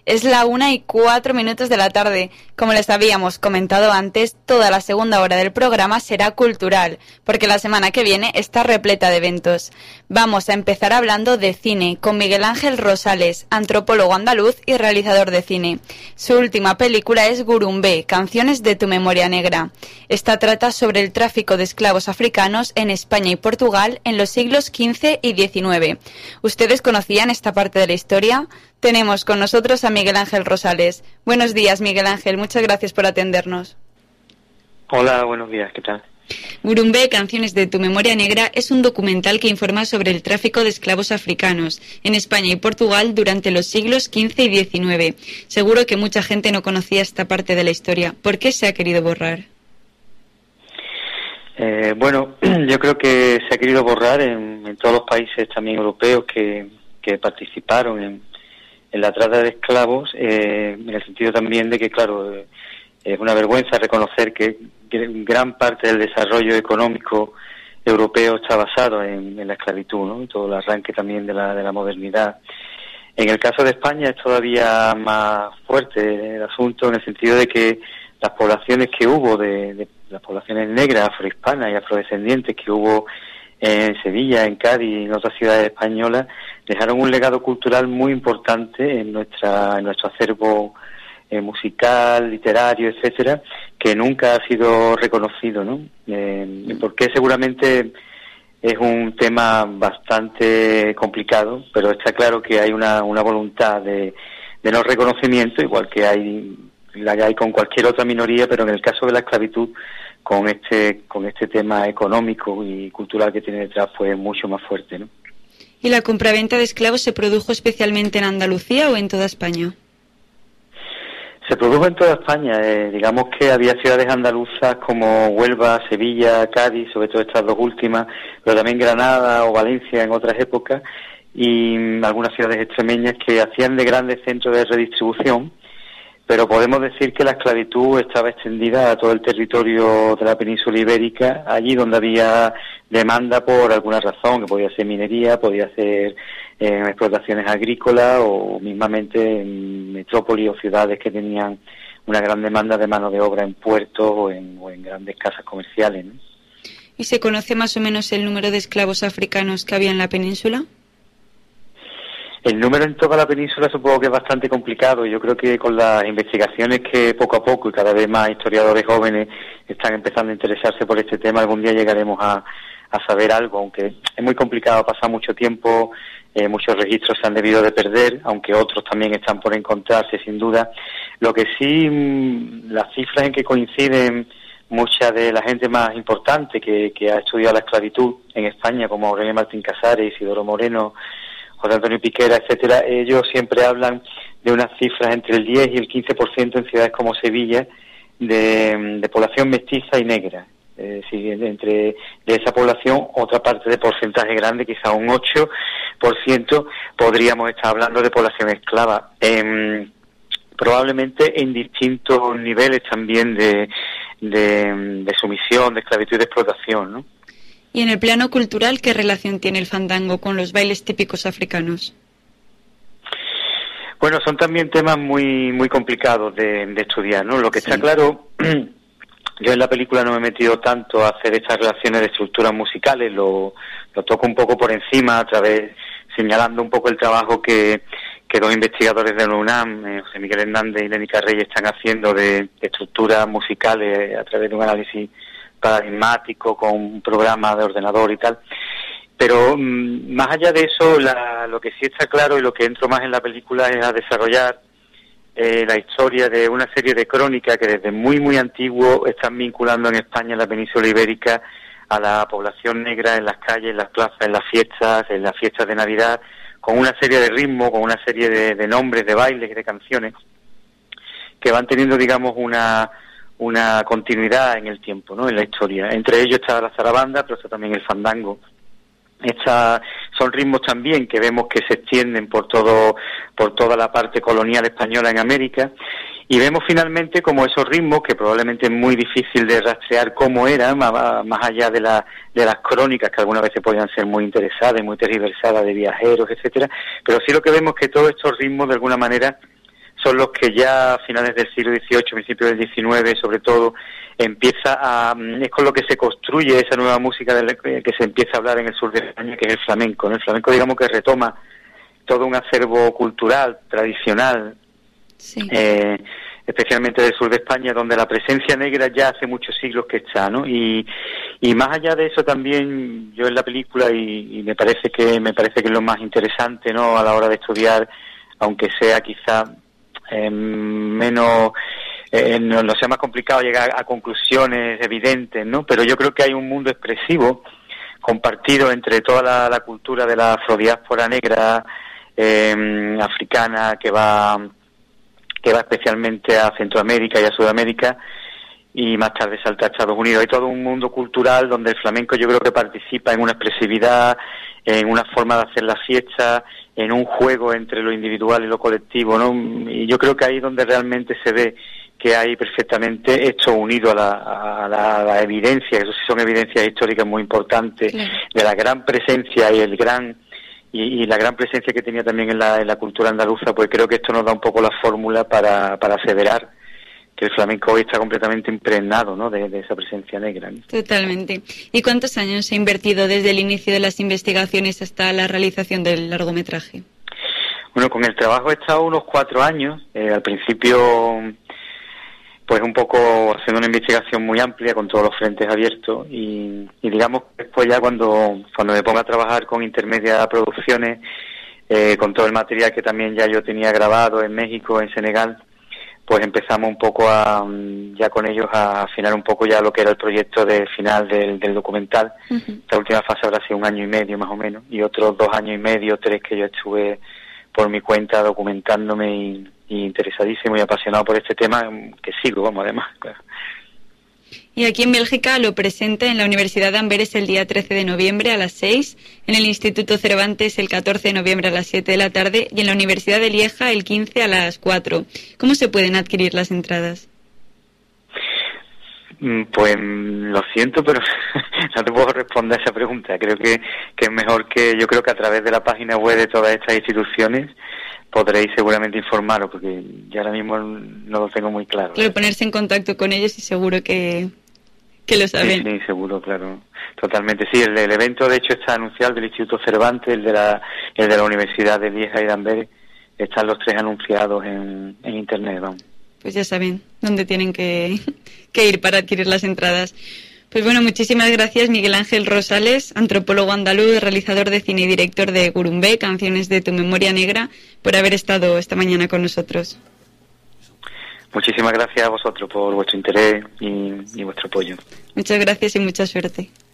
Es la 1:04 de la tarde. Como les habíamos comentado antes, toda la segunda hora del programa será cultural, porque la semana que viene está repleta de eventos. Vamos a empezar hablando de cine, con Miguel Ángel Rosales, antropólogo andaluz y realizador de cine. Su última película es Gurumbé, Canciones de tu memoria negra. Esta trata sobre el tráfico de esclavos africanos en España y Portugal en los siglos XV y XIX. ¿Ustedes conocían esta parte de la historia? Tenemos con nosotros a Miguel Ángel Rosales. Buenos días, Miguel Ángel. Muchas gracias por atendernos. Hola, buenos días. ¿Qué tal? Gurumbé, Canciones de tu memoria negra es un documental que informa sobre el tráfico de esclavos africanos en España y Portugal durante los siglos XV y XIX. Seguro que mucha gente no conocía esta parte de la historia. ¿Por qué se ha querido borrar? Bueno, yo creo que se ha querido borrar en todos los países también europeos que participaron en la trata de esclavos, en el sentido también de que, claro, es una vergüenza reconocer que gran parte del desarrollo económico europeo está basado en la esclavitud, ¿no? Y todo el arranque también de la modernidad. En el caso de España es todavía más fuerte el asunto, en el sentido de que las poblaciones que hubo, de las poblaciones negras, afrohispanas y afrodescendientes que hubo en Sevilla, en Cádiz y en otras ciudades españolas, dejaron un legado cultural muy importante en nuestro acervo musical, literario, etcétera, que nunca ha sido reconocido, ¿no? Porque seguramente es un tema bastante complicado, pero está claro que hay una voluntad de no reconocimiento, igual que la que hay con cualquier otra minoría, pero en el caso de la esclavitud, con este tema económico y cultural que tiene detrás, fue mucho más fuerte, ¿no? ¿Y la compraventa de esclavos se produjo especialmente en Andalucía o en toda España? Se produjo en toda España. Digamos que había ciudades andaluzas como Huelva, Sevilla, Cádiz, sobre todo estas dos últimas, pero también Granada o Valencia en otras épocas, y algunas ciudades extremeñas que hacían de grandes centros de redistribución. Pero podemos decir que la esclavitud estaba extendida a todo el territorio de la península ibérica, allí donde había demanda por alguna razón, que podía ser minería, podía ser explotaciones agrícolas o mismamente en metrópolis o ciudades que tenían una gran demanda de mano de obra en puertos o en grandes casas comerciales, ¿no? ¿Y se conoce más o menos el número de esclavos africanos que había en la península? El número en toda la península supongo que es bastante complicado. Yo creo que con las investigaciones que poco a poco y cada vez más historiadores jóvenes están empezando a interesarse por este tema, algún día llegaremos a saber algo, aunque es muy complicado, pasa mucho tiempo, muchos registros se han debido de perder, aunque otros también están por encontrarse sin duda. Lo que sí, las cifras en que coinciden mucha de la gente más importante que ha estudiado la esclavitud en España, como Aurelio Martín Casares, Isidoro Moreno, José Antonio Piquera, etcétera, ellos siempre hablan de unas cifras entre el 10 y el 15% en ciudades como Sevilla de población mestiza y negra. Sí, entre de esa población, otra parte de porcentaje grande, quizá un 8%, podríamos estar hablando de población esclava. Probablemente en distintos niveles también de sumisión, de esclavitud y de explotación, ¿no? Y en el plano cultural, ¿qué relación tiene el fandango con los bailes típicos africanos? Bueno, son también temas muy muy complicados de estudiar, ¿no? Lo que está claro, yo en la película no me he metido tanto a hacer estas relaciones de estructuras musicales, lo toco un poco por encima, a través, señalando un poco el trabajo que dos investigadores de la UNAM, José Miguel Hernández y Lénica Reyes, están haciendo de estructuras musicales a través de un análisis paradigmático con un programa de ordenador y tal. Pero más allá de eso, lo que sí está claro y lo que entro más en la película es a desarrollar la historia de una serie de crónicas que desde muy muy antiguo están vinculando en España, en la península ibérica, a la población negra en las calles, en las plazas, en las fiestas de Navidad, con una serie de ritmos, con una serie de nombres, de bailes y de canciones que van teniendo, digamos, una continuidad en el tiempo, ¿no? En la historia. Entre ellos está la zarabanda, pero está también el fandango. Son ritmos también que vemos que se extienden por toda la parte colonial española en América, y vemos finalmente como esos ritmos, que probablemente es muy difícil de rastrear cómo eran, más allá de las crónicas que algunas veces podían ser muy interesadas y muy tergiversadas de viajeros, etcétera, pero sí lo que vemos es que todos estos ritmos de alguna manera son los que ya a finales del siglo XVIII, principios del XIX, sobre todo, es con lo que se construye esa nueva música que se empieza a hablar en el sur de España, que es el flamenco, ¿no? El flamenco, digamos, que retoma todo un acervo cultural, tradicional, sí. Especialmente del sur de España, donde la presencia negra ya hace muchos siglos que está, ¿no? Y más allá de eso también, yo en la película, y me parece que es lo más interesante, ¿no?, a la hora de estudiar, aunque sea quizá menos, no sea más complicado llegar a conclusiones evidentes, ¿no? Pero yo creo que hay un mundo expresivo compartido entre toda la cultura de la afrodiáspora negra africana que va especialmente a Centroamérica y a Sudamérica, y más tarde salta a Estados Unidos. Hay todo un mundo cultural donde el flamenco yo creo que participa en una expresividad, en una forma de hacer la fiesta, en un juego entre lo individual y lo colectivo, ¿no? Y yo creo que ahí es donde realmente se ve que hay perfectamente esto unido a la evidencia, eso sí son evidencias históricas muy importantes, de la gran presencia y la gran presencia que tenía también en la cultura andaluza. Pues creo que esto nos da un poco la fórmula para aseverar que el flamenco hoy está completamente impregnado, ¿no?, de esa presencia negra, ¿no? Totalmente. ¿Y cuántos años se ha invertido desde el inicio de las investigaciones hasta la realización del largometraje? Bueno, con el trabajo he estado unos 4 años. Al principio, pues un poco haciendo una investigación muy amplia con todos los frentes abiertos, y digamos después ya cuando me pongo a trabajar con Intermedia Producciones, con todo el material que también ya yo tenía grabado en México, en Senegal, pues empezamos un poco ya con ellos a afinar un poco ya lo que era el proyecto de final del documental. Uh-huh. La última fase habrá sido 1 año y medio más o menos, y otros 2 años y medio, 3 que yo estuve por mi cuenta documentándome y interesadísimo y apasionado por este tema, que sigo, además, claro. Y aquí en Bélgica lo presenta en la Universidad de Amberes el día 13 de noviembre a las 6, en el Instituto Cervantes el 14 de noviembre a las 7 de la tarde y en la Universidad de Lieja el 15 a las 4. ¿Cómo se pueden adquirir las entradas? Pues lo siento, pero no te puedo responder a esa pregunta. Creo que es mejor yo creo que a través de la página web de todas estas instituciones podréis seguramente informaros, porque yo ahora mismo no lo tengo muy claro. Claro, ponerse en contacto con ellos y seguro que lo saben. Sí, seguro, claro. Totalmente. Sí, el evento de hecho está anunciado, del Instituto Cervantes, el de la Universidad de Lieja y de Amberes. Están los 3 anunciados en internet, vamos. Pues ya saben dónde tienen que ir para adquirir las entradas. Pues bueno, muchísimas gracias Miguel Ángel Rosales, antropólogo andaluz, realizador de cine y director de Gurumbé, Canciones de tu Memoria Negra, por haber estado esta mañana con nosotros. Muchísimas gracias a vosotros por vuestro interés y vuestro apoyo. Muchas gracias y mucha suerte.